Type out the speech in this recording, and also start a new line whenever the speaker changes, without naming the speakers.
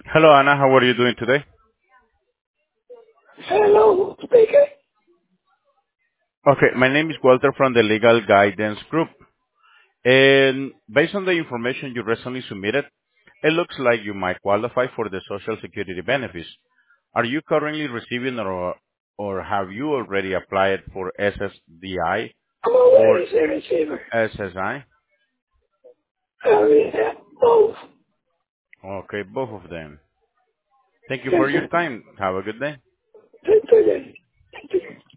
Hello, Anna. How are you doing today?
Hello, speaker.
Okay, my name is Walter from the Legal Guidance Group. And based on the information you recently submitted, it looks like you might qualify for the Social Security benefits. Are you currently receiving or have you already applied for SSDI
I'm
or
already the receiver.
SSI?
I already have both.
Okay, both of them. Thank you
Yes,
for your
sir.
time. Have a good day.
Today.